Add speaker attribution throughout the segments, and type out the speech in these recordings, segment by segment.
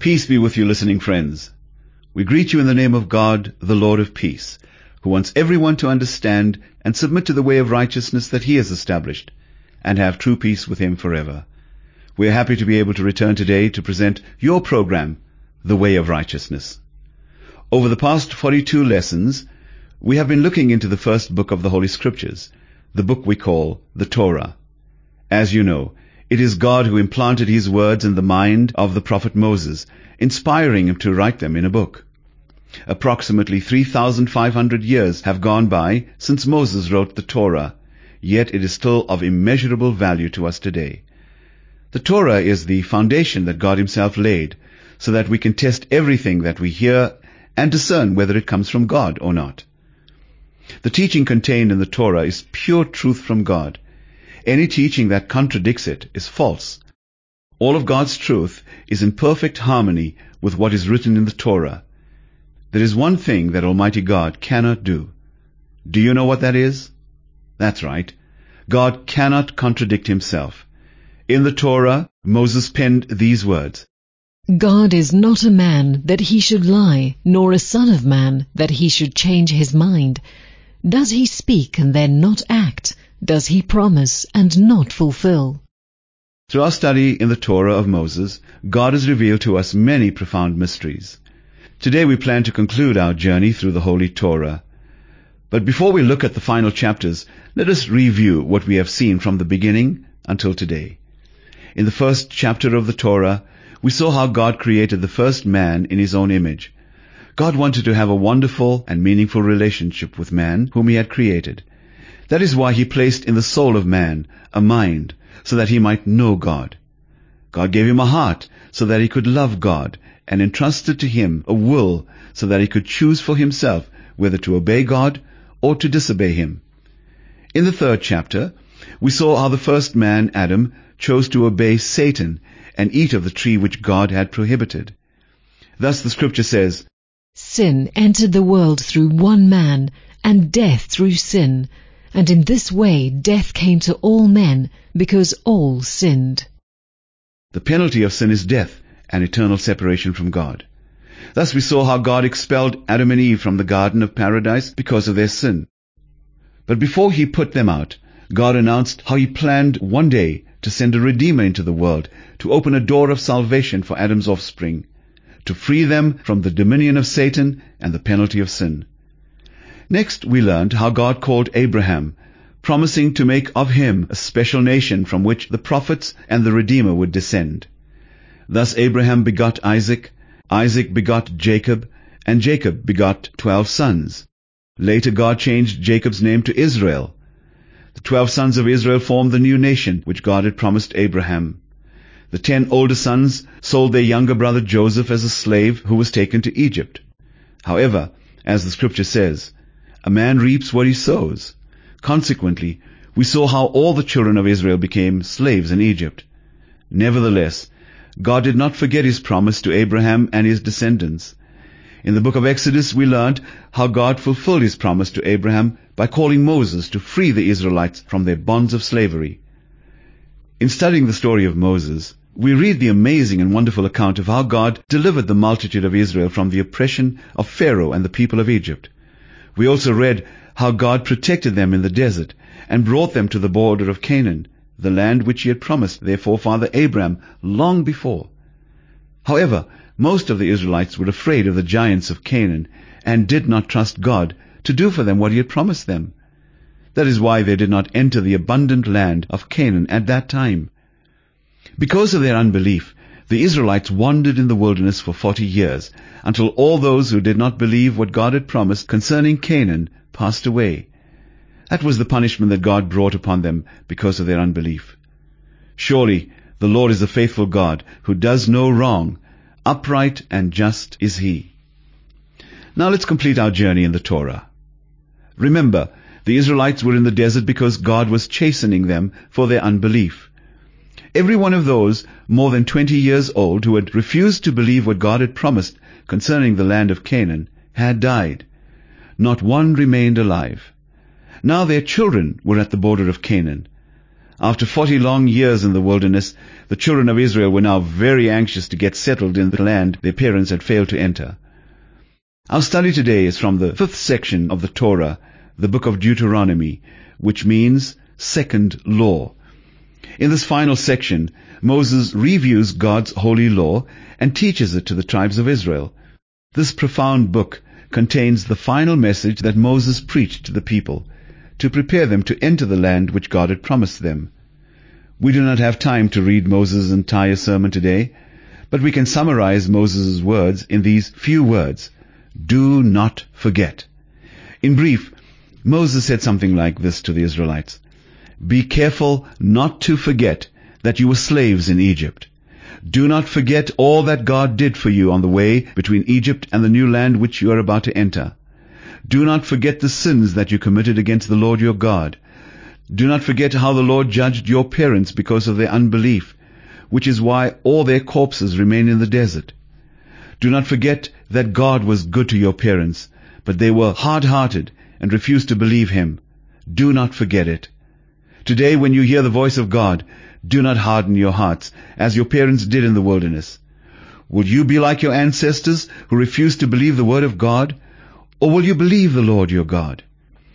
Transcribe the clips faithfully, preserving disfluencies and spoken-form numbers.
Speaker 1: Peace be with you, listening friends. We greet you in the name of God, the Lord of peace, who wants everyone to understand and submit to the way of righteousness that He has established, and have true peace with Him forever. We are happy to be able to return today to present your program, The Way of Righteousness. Over the past forty-two lessons, we have been looking into the first book of the Holy Scriptures, the book we call the Torah. As you know, it is God who implanted His words in the mind of the prophet Moses, inspiring him to write them in a book. Approximately three thousand five hundred years have gone by since Moses wrote the Torah, yet it is still of immeasurable value to us today. The Torah is the foundation that God Himself laid, so that we can test everything that we hear and discern whether it comes from God or not. The teaching contained in the Torah is pure truth from God. Any teaching that contradicts it is false. All of God's truth is in perfect harmony with what is written in the Torah. There is one thing that Almighty God cannot do. Do you know what that is? That's right. God cannot contradict Himself. In the Torah, Moses penned these words,
Speaker 2: God is not a man that He should lie, nor a son of man that He should change His mind. Does He speak and then not act? Does He promise and not fulfill?
Speaker 1: Through our study in the Torah of Moses, God has revealed to us many profound mysteries. Today we plan to conclude our journey through the Holy Torah. But before we look at the final chapters, let us review what we have seen from the beginning until today. In the first chapter of the Torah, we saw how God created the first man in His own image. God wanted to have a wonderful and meaningful relationship with man whom He had created. That is why He placed in the soul of man a mind, so that he might know God. God gave him a heart, so that he could love God, and entrusted to him a will, so that he could choose for himself whether to obey God or to disobey Him. In the third chapter, we saw how the first man, Adam, chose to obey Satan and eat of the tree which God had prohibited. Thus the Scripture says,
Speaker 2: Sin entered the world through one man, and death through sin. And in this way death came to all men, because all sinned.
Speaker 1: The penalty of sin is death and eternal separation from God. Thus we saw how God expelled Adam and Eve from the Garden of Paradise because of their sin. But before He put them out, God announced how He planned one day to send a Redeemer into the world, to open a door of salvation for Adam's offspring, to free them from the dominion of Satan and the penalty of sin. Next, we learned how God called Abraham, promising to make of him a special nation from which the prophets and the Redeemer would descend. Thus Abraham begot Isaac, Isaac begot Jacob, and Jacob begot twelve sons. Later God changed Jacob's name to Israel. The twelve sons of Israel formed the new nation which God had promised Abraham. The ten older sons sold their younger brother Joseph as a slave who was taken to Egypt. However, as the Scripture says, a man reaps what he sows. Consequently, we saw how all the children of Israel became slaves in Egypt. Nevertheless, God did not forget His promise to Abraham and his descendants. In the book of Exodus, we learned how God fulfilled His promise to Abraham by calling Moses to free the Israelites from their bonds of slavery. In studying the story of Moses, we read the amazing and wonderful account of how God delivered the multitude of Israel from the oppression of Pharaoh and the people of Egypt. We also read how God protected them in the desert and brought them to the border of Canaan, the land which He had promised their forefather Abraham long before. However, most of the Israelites were afraid of the giants of Canaan and did not trust God to do for them what He had promised them. That is why they did not enter the abundant land of Canaan at that time. Because of their unbelief, the Israelites wandered in the wilderness for forty years, until all those who did not believe what God had promised concerning Canaan passed away. That was the punishment that God brought upon them because of their unbelief. Surely the Lord is a faithful God, who does no wrong. Upright and just is He. Now let's complete our journey in the Torah. Remember, the Israelites were in the desert because God was chastening them for their unbelief. Every one of those more than twenty years old who had refused to believe what God had promised concerning the land of Canaan had died. Not one remained alive. Now their children were at the border of Canaan. After forty long years in the wilderness, the children of Israel were now very anxious to get settled in the land their parents had failed to enter. Our study today is from the fifth section of the Torah, the book of Deuteronomy, which means second law. In this final section, Moses reviews God's holy law and teaches it to the tribes of Israel. This profound book contains the final message that Moses preached to the people, to prepare them to enter the land which God had promised them. We do not have time to read Moses' entire sermon today, but we can summarize Moses' words in these few words: do not forget. In brief, Moses said something like this to the Israelites: be careful not to forget that you were slaves in Egypt. Do not forget all that God did for you on the way between Egypt and the new land which you are about to enter. Do not forget the sins that you committed against the Lord your God. Do not forget how the Lord judged your parents because of their unbelief, which is why all their corpses remain in the desert. Do not forget that God was good to your parents, but they were hard-hearted and refused to believe Him. Do not forget it. Today, when you hear the voice of God, do not harden your hearts, as your parents did in the wilderness. Will you be like your ancestors who refused to believe the word of God? Or will you believe the Lord your God?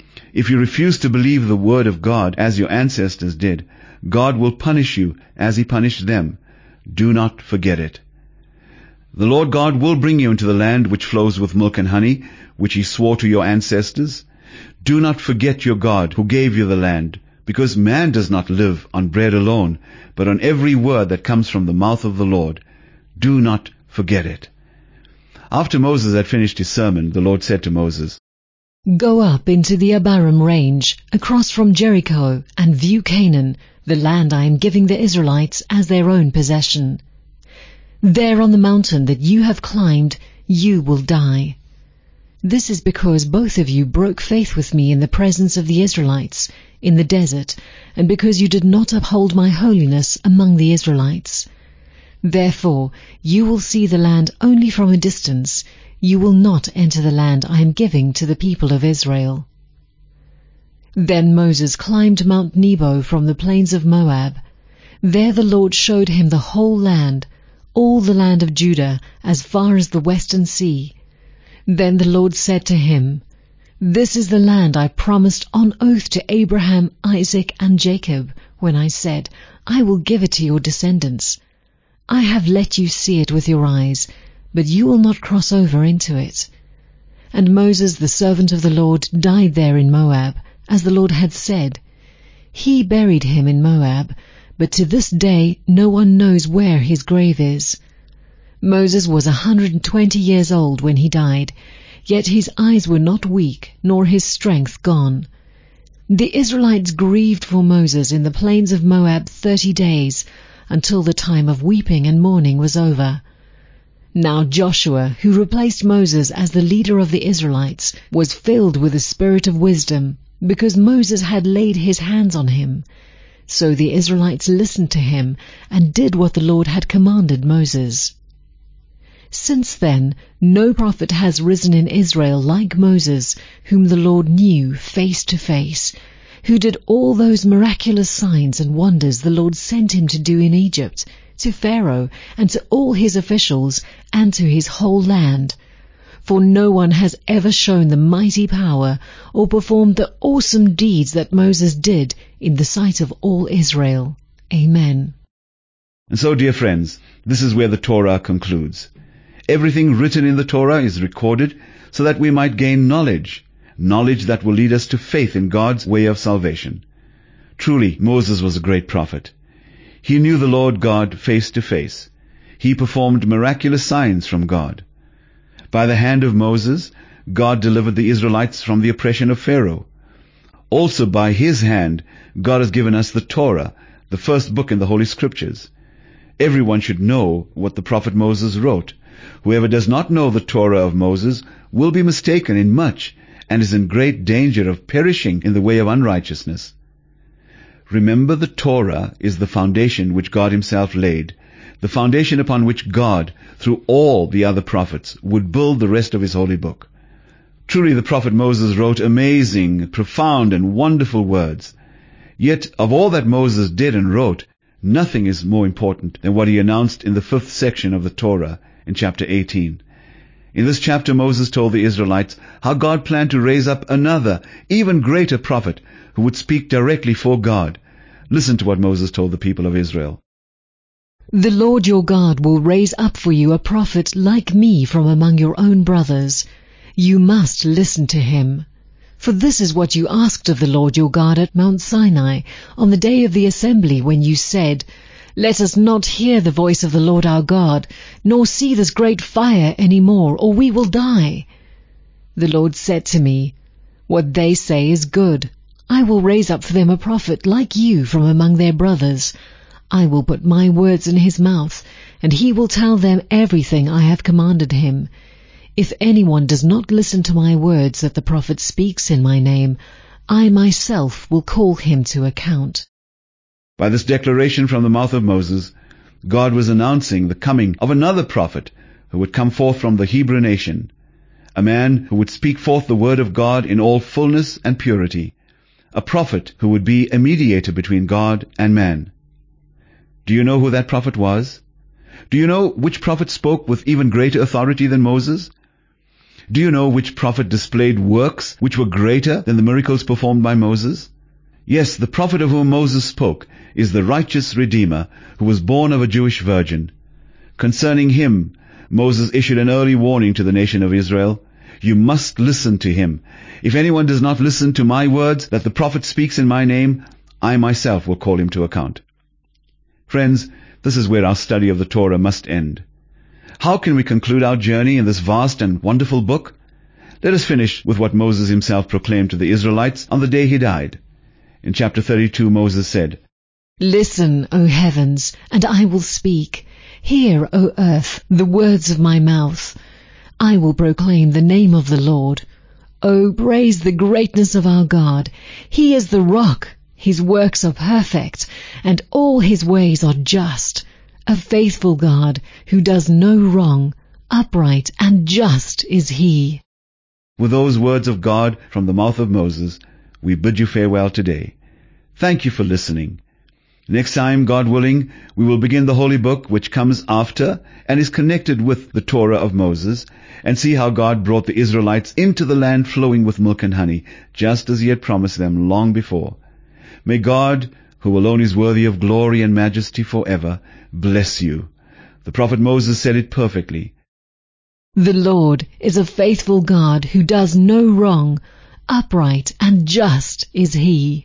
Speaker 1: If you refuse to believe the word of God as your ancestors did, God will punish you as He punished them. Do not forget it. The Lord God will bring you into the land which flows with milk and honey, which He swore to your ancestors. Do not forget your God who gave you the land, because man does not live on bread alone, but on every word that comes from the mouth of the Lord. Do not forget it. After Moses had finished his sermon, the Lord said to Moses,
Speaker 2: Go up into the Abarim range, across from Jericho, and view Canaan, the land I am giving the Israelites as their own possession. There on the mountain that you have climbed, you will die. This is because both of you broke faith with me in the presence of the Israelites, in the desert, and because you did not uphold my holiness among the Israelites. Therefore you will see the land only from a distance. You will not enter the land I am giving to the people of Israel. Then Moses climbed Mount Nebo from the plains of Moab. There the Lord showed him the whole land, all the land of Judah, as far as the western sea. Then the Lord said to him, This is the land I promised on oath to Abraham, Isaac, and Jacob, when I said, I will give it to your descendants. I have let you see it with your eyes, but you will not cross over into it. And Moses, the servant of the Lord, died there in Moab, as the Lord had said. He buried him in Moab, but to this day no one knows where his grave is. Moses was a hundred and twenty years old when he died, yet his eyes were not weak, nor his strength gone. The Israelites grieved for Moses in the plains of Moab thirty days, until the time of weeping and mourning was over. Now Joshua, who replaced Moses as the leader of the Israelites, was filled with the spirit of wisdom, because Moses had laid his hands on him. So the Israelites listened to him and did what the Lord had commanded Moses. Since then, no prophet has risen in Israel like Moses, whom the Lord knew face to face, who did all those miraculous signs and wonders the Lord sent him to do in Egypt, to Pharaoh, and to all his officials, and to his whole land. For no one has ever shown the mighty power or performed the awesome deeds that Moses did in the sight of all Israel. Amen.
Speaker 1: And so, dear friends, this is where the Torah concludes. Everything written in the Torah is recorded so that we might gain knowledge, knowledge that will lead us to faith in God's way of salvation. Truly, Moses was a great prophet. He knew the Lord God face to face. He performed miraculous signs from God. By the hand of Moses, God delivered the Israelites from the oppression of Pharaoh. Also by his hand, God has given us the Torah, the first book in the Holy Scriptures. Everyone should know what the prophet Moses wrote. Whoever does not know the Torah of Moses will be mistaken in much and is in great danger of perishing in the way of unrighteousness. Remember, the Torah is the foundation which God himself laid, the foundation upon which God, through all the other prophets, would build the rest of his holy book. Truly, the prophet Moses wrote amazing, profound, and wonderful words. Yet, of all that Moses did and wrote, nothing is more important than what he announced in the fifth section of the Torah in chapter eighteen. In this chapter, Moses told the Israelites how God planned to raise up another, even greater prophet who would speak directly for God. Listen to what Moses told the people of Israel.
Speaker 2: The Lord your God will raise up for you a prophet like me from among your own brothers. You must listen to him. For this is what you asked of the Lord your God at Mount Sinai on the day of the assembly, when you said, Let us not hear the voice of the Lord our God, nor see this great fire any more, or we will die. The Lord said to me, What they say is good. I will raise up for them a prophet like you from among their brothers. I will put my words in his mouth, and he will tell them everything I have commanded him. If anyone does not listen to my words that the prophet speaks in my name, I myself will call him to account.
Speaker 1: By this declaration from the mouth of Moses, God was announcing the coming of another prophet who would come forth from the Hebrew nation, a man who would speak forth the word of God in all fullness and purity, a prophet who would be a mediator between God and man. Do you know who that prophet was? Do you know which prophet spoke with even greater authority than Moses? Do you know which prophet displayed works which were greater than the miracles performed by Moses? Yes, the prophet of whom Moses spoke is the righteous Redeemer who was born of a Jewish virgin. Concerning him, Moses issued an early warning to the nation of Israel. You must listen to him. If anyone does not listen to my words that the prophet speaks in my name, I myself will call him to account. Friends, this is where our study of the Torah must end. How can we conclude our journey in this vast and wonderful book? Let us finish with what Moses himself proclaimed to the Israelites on the day he died. In chapter thirty-two, Moses said,
Speaker 2: Listen, O heavens, and I will speak. Hear, O earth, the words of my mouth. I will proclaim the name of the Lord. O praise the greatness of our God. He is the rock. His works are perfect, and all his ways are just. A faithful God who does no wrong. Upright and just is he.
Speaker 1: With those words of God from the mouth of Moses, we bid you farewell today. Thank you for listening. Next time, God willing, we will begin the holy book which comes after and is connected with the Torah of Moses, and see how God brought the Israelites into the land flowing with milk and honey, just as he had promised them long before. May God, who alone is worthy of glory and majesty forever, bless you. The prophet Moses said it perfectly.
Speaker 2: The Lord is a faithful God who does no wrong. Upright and just is he.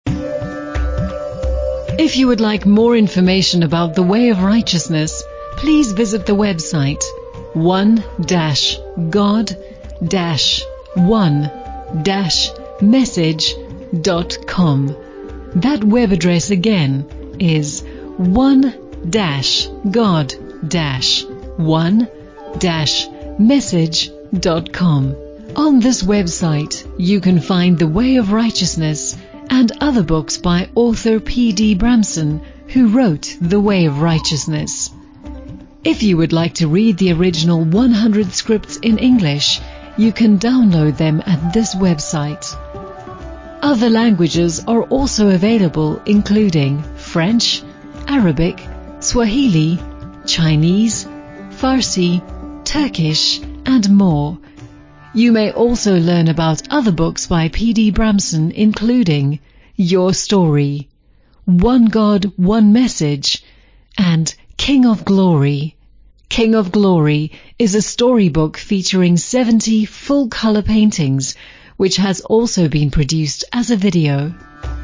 Speaker 2: If you would like more information about the way of righteousness, please visit the website one dash god dash one dash message dot com. That web address again is one dash god dash one dash message dot com. On this website, you can find The Way of Righteousness and other books by author P D Bramson, who wrote The Way of Righteousness. If you would like to read the original one hundred scripts in English, you can download them at this website. Other languages are also available, including French, Arabic, Swahili, Chinese, Farsi, Turkish, and more. You may also learn about other books by P D Bramson, including Your Story, One God, One Message, and King of Glory. King of Glory is a storybook featuring seventy full-color paintings, which has also been produced as a video.